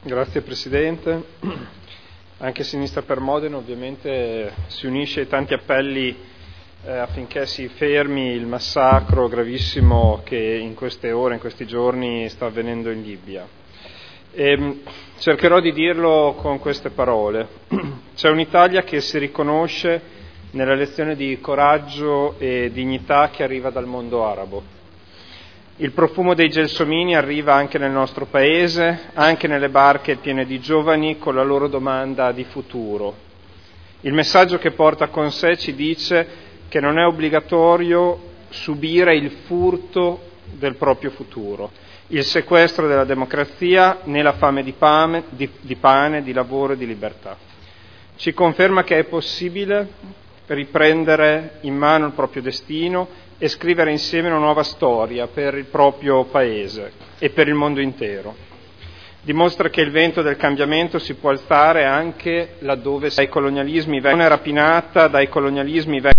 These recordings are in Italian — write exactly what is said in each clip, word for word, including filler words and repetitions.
Grazie Presidente. Anche Sinistra per Modena ovviamente si unisce ai tanti appelli eh, affinché si fermi il massacro gravissimo che in queste ore, in questi giorni sta avvenendo in Libia. E cercherò di dirlo con queste parole. C'è un'Italia che si riconosce nella lezione di coraggio e dignità che arriva dal mondo arabo. Il profumo dei gelsomini arriva anche nel nostro paese, anche nelle barche piene di giovani con la loro domanda di futuro. Il messaggio che porta con sé ci dice che non è obbligatorio subire il furto del proprio futuro, il sequestro della democrazia né la fame di pane, di, di pane, di lavoro e di libertà. Ci conferma che è possibile riprendere in mano il proprio destino e scrivere insieme una nuova storia per il proprio paese e per il mondo intero. Dimostra che il vento del cambiamento si può alzare anche laddove dai colonialismi vecchi, rapinata dai colonialismi vecchi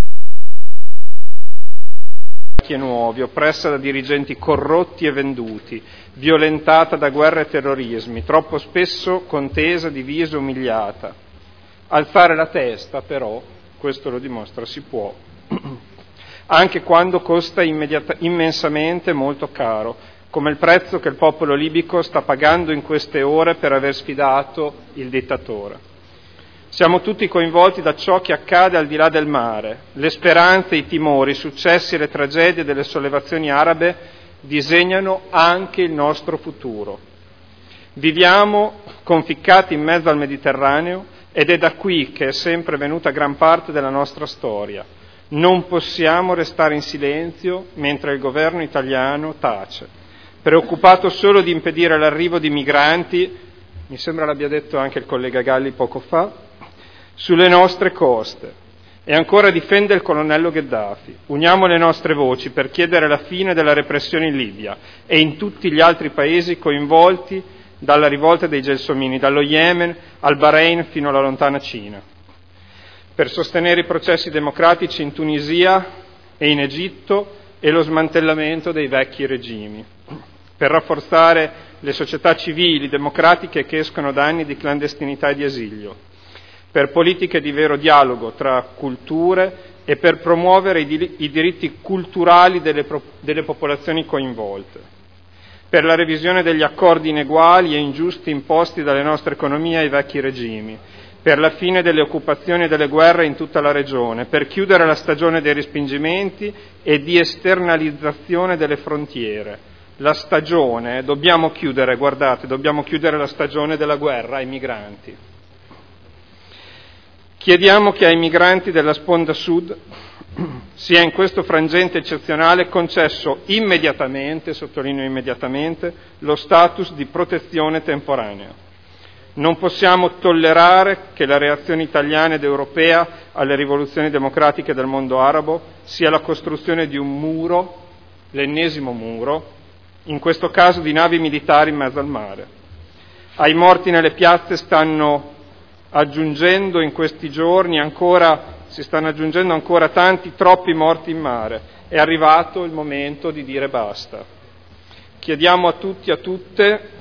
e nuovi, oppressa da dirigenti corrotti e venduti, violentata da guerre e terrorismi, troppo spesso contesa, divisa e umiliata. Alzare la testa, però, questo lo dimostra, si può. Anche quando costa immediata, immensamente molto caro, come il prezzo che il popolo libico sta pagando in queste ore per aver sfidato il dittatore. Siamo tutti coinvolti da ciò che accade al di là del mare. Le speranze, i timori, i successi e le tragedie delle sollevazioni arabe disegnano anche il nostro futuro. Viviamo conficcati in mezzo al Mediterraneo ed è da qui che è sempre venuta gran parte della nostra storia. Non possiamo restare in silenzio mentre il governo italiano tace, preoccupato solo di impedire l'arrivo di migranti, mi sembra l'abbia detto anche il collega Galli poco fa, sulle nostre coste. E ancora difende il colonnello Gheddafi. Uniamo le nostre voci per chiedere la fine della repressione in Libia e in tutti gli altri paesi coinvolti dalla rivolta dei gelsomini, dallo Yemen al Bahrain fino alla lontana Cina, per sostenere i processi democratici in Tunisia e in Egitto e lo smantellamento dei vecchi regimi, per rafforzare le società civili, democratiche che escono da anni di clandestinità e di esilio, per politiche di vero dialogo tra culture e per promuovere i, dir- i diritti culturali delle, pro- delle popolazioni coinvolte, per la revisione degli accordi ineguali e ingiusti imposti dalle nostre economie ai vecchi regimi, per la fine delle occupazioni e delle guerre in tutta la regione, per chiudere la stagione dei respingimenti e di esternalizzazione delle frontiere. La stagione, dobbiamo chiudere, guardate, dobbiamo chiudere la stagione della guerra ai migranti. Chiediamo che ai migranti della sponda sud sia in questo frangente eccezionale concesso immediatamente, sottolineo immediatamente, lo status di protezione temporanea. Non possiamo tollerare che la reazione italiana ed europea alle rivoluzioni democratiche del mondo arabo sia la costruzione di un muro, l'ennesimo muro, in questo caso di navi militari in mezzo al mare. Ai morti nelle piazze stanno aggiungendo in questi giorni ancora, si stanno aggiungendo ancora tanti, troppi morti in mare. È arrivato il momento di dire basta. Chiediamo a tutti e a tutte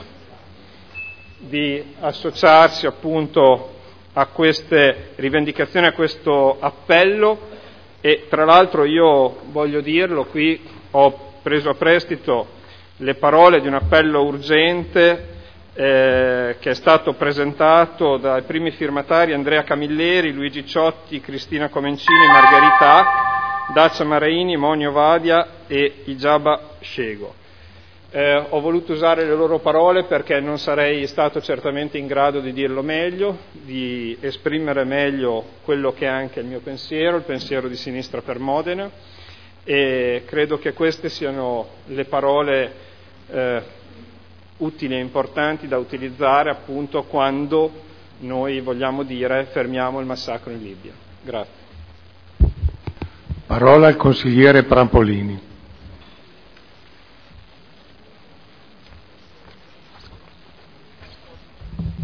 di associarsi appunto a queste rivendicazioni, a questo appello e tra l'altro io voglio dirlo, qui ho preso a prestito le parole di un appello urgente eh, che è stato presentato dai primi firmatari Andrea Camilleri, Luigi Ciotti, Cristina Comencini, Margherita Hack, Dacia Maraini, Monio Vadia e Ijaba Scego. Eh, ho voluto usare le loro parole perché non sarei stato certamente in grado di dirlo meglio, di esprimere meglio quello che è anche il mio pensiero, il pensiero di Sinistra per Modena, e credo che queste siano le parole eh, utili e importanti da utilizzare appunto quando noi vogliamo dire fermiamo il massacro in Libia. Grazie. Parola al consigliere Prampolini.